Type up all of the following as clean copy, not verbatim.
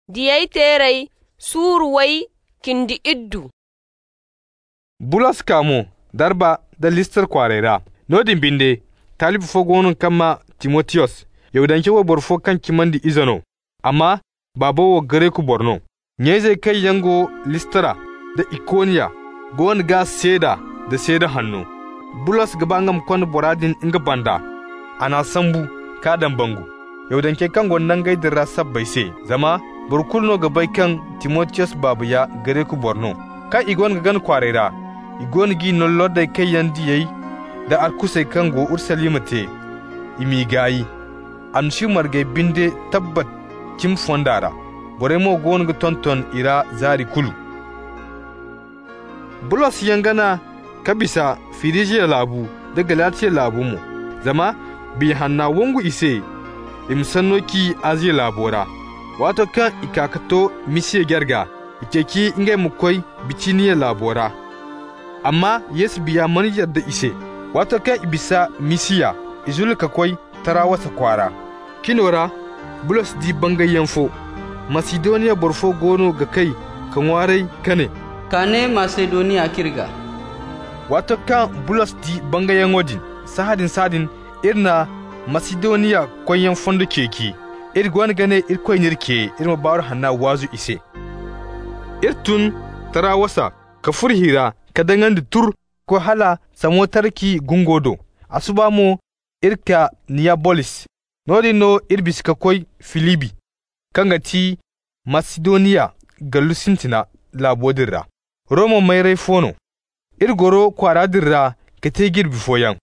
diyai terai suruwai kindi iddu. Bulos kamo darba da listar kwarera nodin binde talibu fogonun kama Timotheus yaudanke wa borfo kan kimandi izano amma babawo gare ku borno nyeze kai yango listara da ikoniya gon ga seda da seda hannu Bulos gabangam kon boradin inga banda ana sambu kadan bangu yaudanke kan gonnan gaidira sabbai se zama burkulno gabai kan Timotheus babu ya gare ku borno ka igon ga gan kwarera igon gi nollo da kai yandi yayi da arkusai kan go Ursalima te imi gayi an shi margai binde tabbat kim fondara bore mo gon ga tonton ira zari kulu Bulos yangana kabisa Firijiya labu da Galatiya labu mu zama bi hanna wongu ise imsannoki aziya labora wato kan ikakato misiye gerga ikeki ingai mukoi biciniya labora amma Yesu biya maniyar da ise wato kan ibisa misiya izulka koi tara wasa kwara kinora Bulos di bangayen fo Macedonia borfo gono ga kai kan warai kane Macedonia kirga wato kan Bulos di bangayen odin sadin irna Macedonia koyen fondo keki irgwan gane irkoynirke irma bawar hanna wazu ise irtun tara wasa ka furhira ka dangan tur ko hala samotarki gungodo asuba mo irka Niabolis nodino irbiska koy Filibi kanga ti Macedonia galusintina labodirra Roma mai raifono irgoro kwaradirra ka te girbi foyan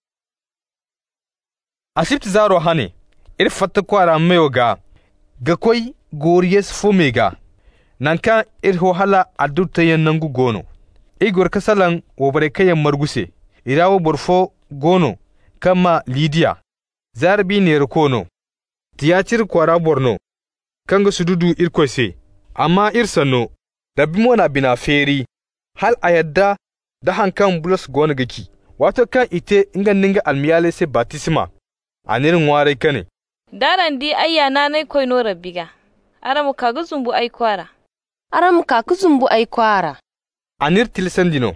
asibti zaro hane fatta kwara mayo ga koy goriyes fomega nanka ho hala adurta yan nangu gono igor kasalan wobare kayan marguse irawo borfo gono kama Lidia zarbi ne kono tiyacir kwara borno kanga sududu irkoise amma irsano dabimo na bina feri hal ayadda da hankan Bulos gona gaki wato kan ite ninga almiyale se batisma anirin ware kane daran di ayyana nai koino rabbiga aramu kagu zumbu ai kwara anir tilsandino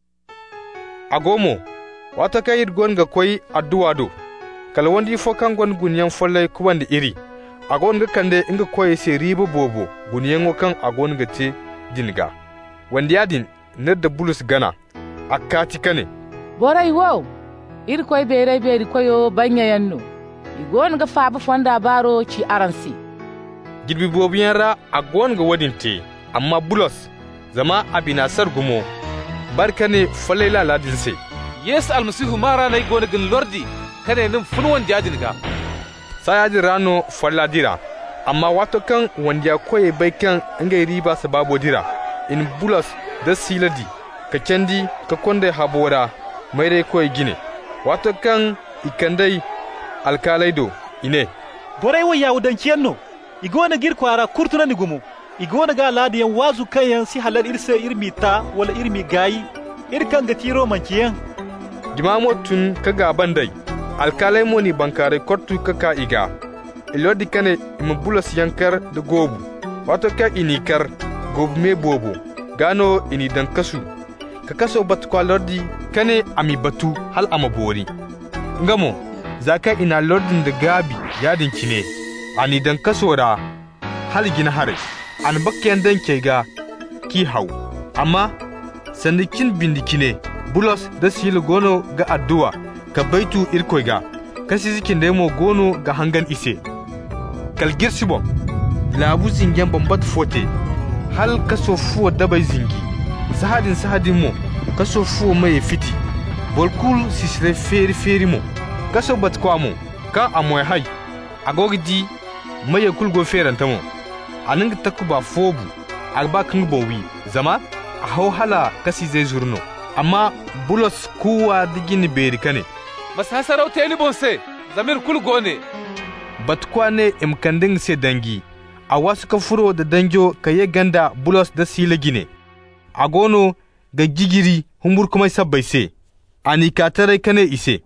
agomo wata kayir gonga koi adduwado kala wandi fo kan gon gunyan follai kubande iri agon ga kande inga koye se ribo bobo gunyan wakan agon ga te dinga wandi yadin nedda Bulus gana akati kane borai wo ir koy beri koyo banya yanno igon ga faba fonda baro ci aransi girbi bobiyan ra agon ga wadinte amma Bulos zama abina sargumo barkane falaila ladinse Yesu almasihu mara na igona gin lordi kane nin funwan jadin ga sayadi rano falladira amma wato kan wanda koye bai kan inga riba sababo dira in Bulos da siladi ka kendi ka konde habora mai dai koye gine wato kan ikandai alkalaido ine borai wa yawudankiyanno igona girkwara kurtuna ni gumu igona ga ladiyan wazu kayan si halal irse irmi ta wala irmi gayi irkan ga tiro mankiyan jimamo tun kaga bandai alkalai moni bankare kortu kaka iga ilodi kane Bulos yankar da gobu wato ka inikar gobu me bobo gano ini dan kasu ka kaso batkwa lordi kane ami batu hal amabori ngamo zaka ina lordin da gabi yadin kine ani dan kasora hal gina hare an bakken dan kega ki hau amma sandikin bindikine Bulos da sila gono ga addu'a ka baitu irkoiga kasi zikin da mo gono ga hangan ise kalgir sibo labu zingen bambat fote hal kaso fuwa dabai zingi sahadin mo kaso fuwa mai fiti bolkul sisre feri mo kaso batkwa mo ka amoy hay agogdi mai kulgo feranta mo aninga takuba fobu agba kan bowi zama a hau hala kasi zai zurno amma Bulos kuwa digini beri kane masasarau teli bonse zamir kulgo ne batkwa ne imkandin se dangi a wasu ka furo da danjo ka ye ganda Bulos da sila gine a gono ga gigiri humbur kuma sabbai se ani katarai kane ise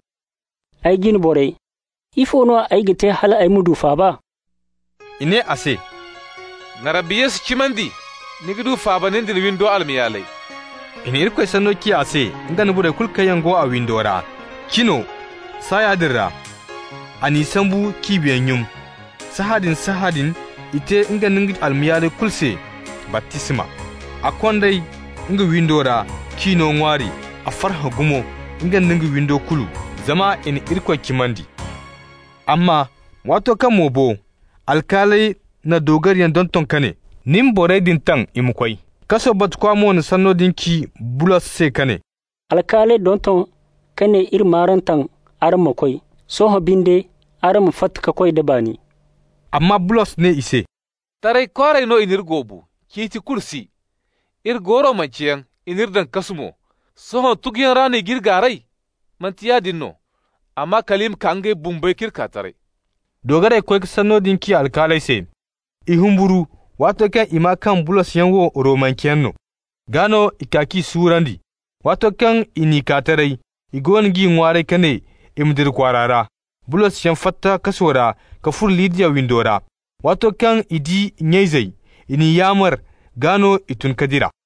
ai gin borai ifo no ai gite hala ai mudu fa ba ine ase na rabbi yesu cimandi nigidu fabanin din windo almiyalai ina irkwai sanno ki ase inga nubure kulka yango a windora kino saya dirra ani sambu kibiyanyum sahadin ite inga ningi almiyalai kulse baptisma akondai inga windora kino ngwari a farha gumo inga ningi windo kulu zama ina irkwai kimandi amma wato kan mobo alkalai na dogariyan don tonkane nin borai din tan imukwai kaso bat kwamo ni sanno dinki bulas se kane alkalai don ton kane ir marantan arma koi soho binde arma fatka koi da bani amma bulas ne ise tarai kwarai no inir gobu kiti kursi ir goro manciyan inir dan kasumo soho tugiyan rani girgarai mantiya dinno amma kalim kange bumbai kirka tarai dogare kwai sanno dinki alkalai se ihumburu wato kan ima kan bulos yanwo romankiyanno gano ikaki surandi wato kan inikatarai igon gi ngware kane imdir kwarara bulos yan fatta kasora ka fur lidiya windora wato kan idi nyeizai ini yamar gano itun kadira